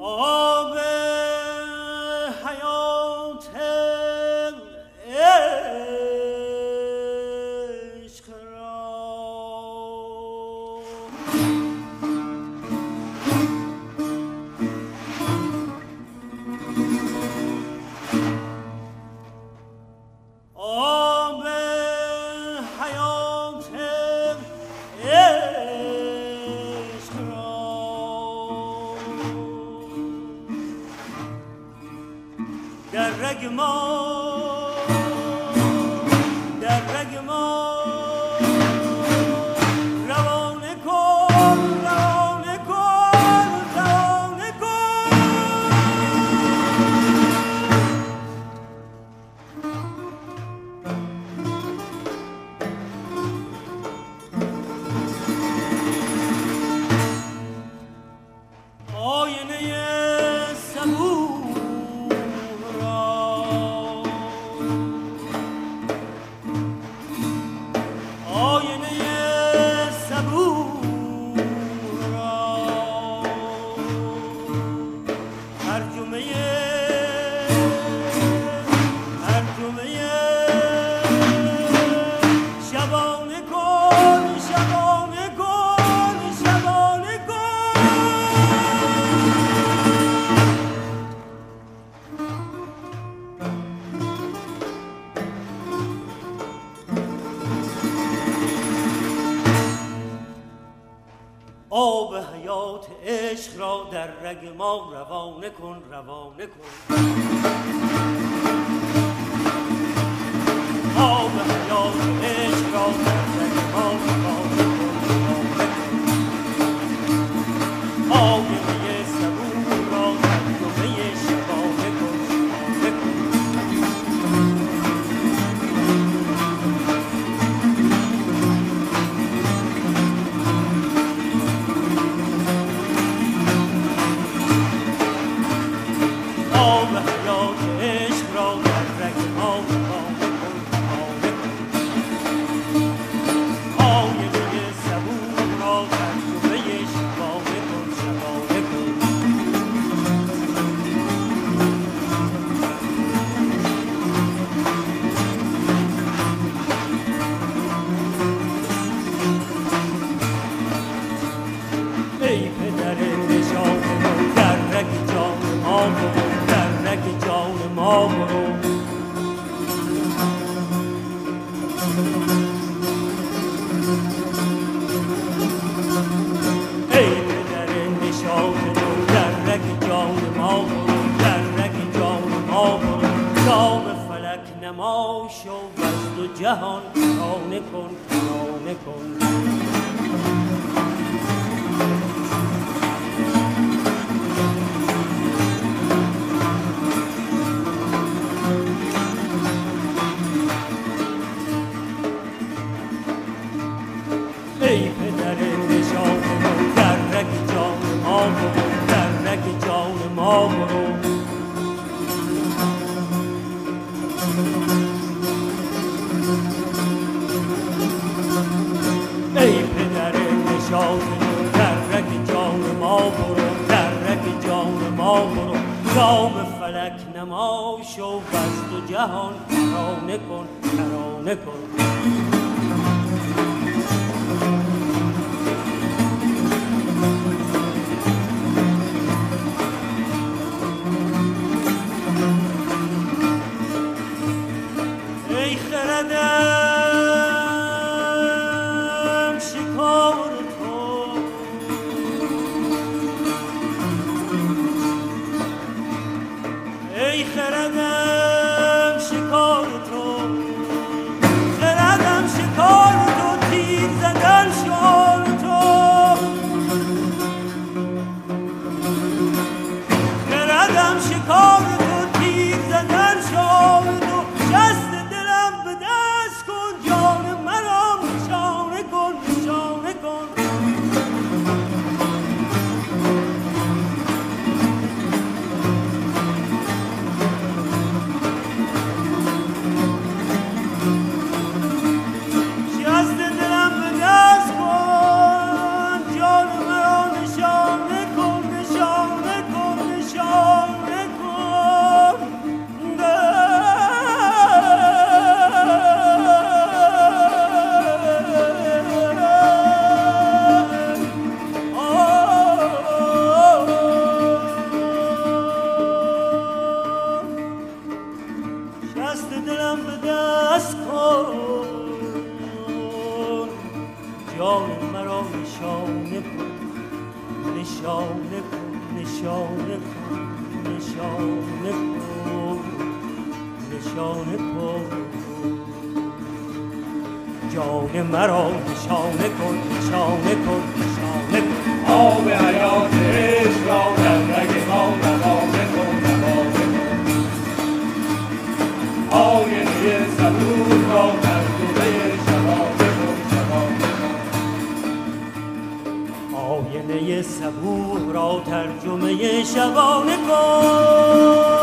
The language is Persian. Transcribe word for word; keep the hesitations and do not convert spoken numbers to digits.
آب حیات عشق را آب حیات عشق را در رگ ما در رگ ما روانه کن روانه کن روانه کن آینه صبور را آینه صبور را ترجمه ترجمه شبانه کن شبانه کن شبانه کن آب حیات عشق را در رگ ما روانه کن روانه کن آب حیات عشق را در رگ ما روانه کن روانه کن آینه صبور را ترجمه شبانه کن شبانه کن آب حیات عشق را در رگ ما روانه کن روانه کن آینه صبور را ترجمه شبانه کن شبانه کن ای پدر نشان رو در رگ جان ما برو در رگ جان ما برو ای پدر نشان رو در رگ جان ما برو در رگ جان ما برو جام فلک نما شو از دو جهان کرانه کن کرانه کن ای پدر نشان رو در رگ جان ما برو در رگ جان ما برو ای پدر نشان رو در رگ جان ما برو در رگ جان ما برو جام فلک نما شو از دو جهان کرانه کن کرانه کن ای خردم شکار تو ای خردم شکار تو خردم شکار تو تیر زدن شعار تو خردم شکار تو تیر زدن شعار تو شست دلم به دست کن جان مرا نشانه کن نشانه کن شست دلم به دست کن جان مرا نشانه کن نشانه کن نشانه کن نشانه کن نشانه کن جان مرا نشانه کن نشانه کن نشانه کن آب حیات عشق را در رگ ما روانه کن روانه کن آینه صبور را ترجمه شبانه کن شبانه کن آینه صبور را ترجمه شبانه کن